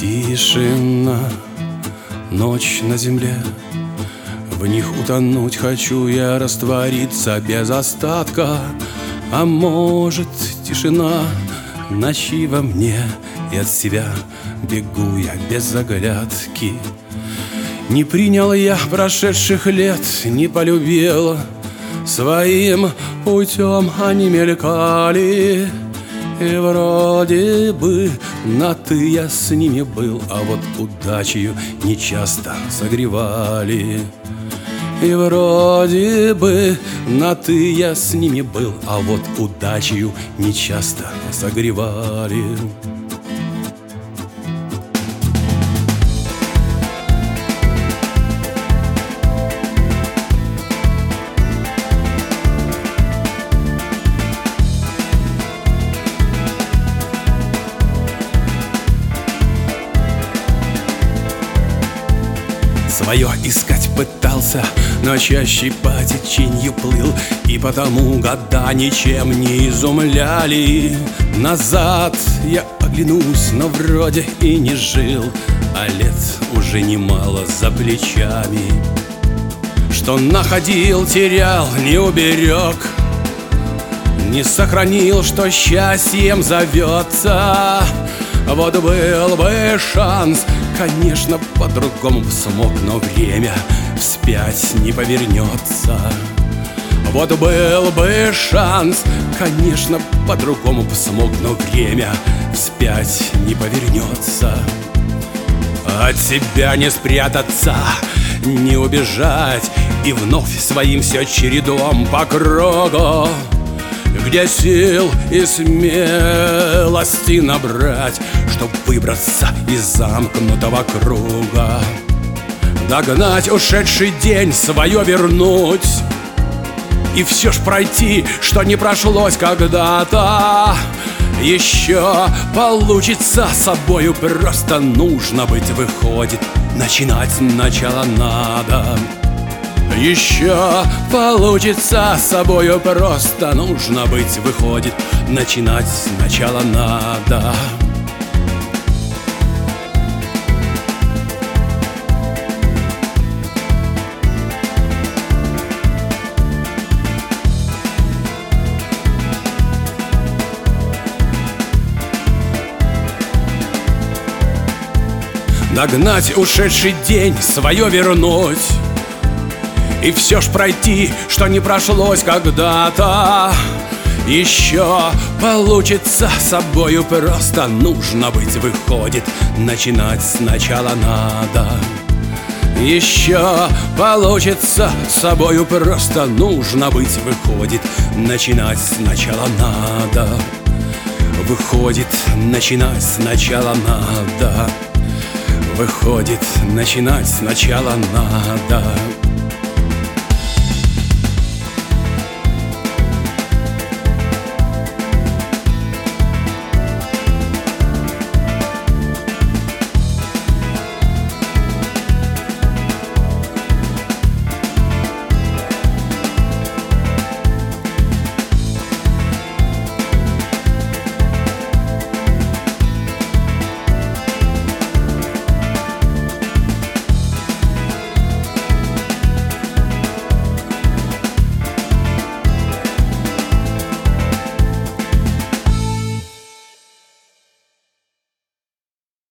Тишина, ночь на земле, в них утонуть хочу я, раствориться без остатка. А может, тишина ночи во мне, и от себя бегу я без оглядки. Не принял я прошедших лет, не полюбил, своим путем они мелькали. И вроде бы на «ты» я с ними был, а вот удачею нечасто согревали. И вроде бы на «ты» я с ними был, а вот удачею нечасто согревали. Свое искать пытался, но чаще по теченью плыл, и потому года ничем не изумляли. Назад я оглянусь, но вроде и не жил, а лет уже немало за плечами. Что находил, терял, не уберег, не сохранил, что счастьем зовется. Вот был бы шанс, конечно, по-другому б смог, но время вспять не повернется. Вот был бы шанс, конечно, по-другому б смог, но время вспять не повернется. От себя не спрятаться, не убежать, и вновь своим все чередом по кругу, где сил и смелости набрать, чтоб выбраться из замкнутого круга. Догнать ушедший день, свое вернуть, и все ж пройти, что не прошлось когда-то. Еще получится собою, просто нужно быть, выходит, начинать сначала надо. Еще получится собою, просто нужно быть, выходит, начинать сначала надо. Догнать ушедший день, свое вернуть, и все ж пройти, что не прошлось когда-то. Еще получится собою, просто нужно быть, выходит, начинать сначала надо. Еще получится собою, просто нужно быть, выходит, начинать сначала надо. Выходит, начинать сначала надо. Выходит, начинать сначала надо.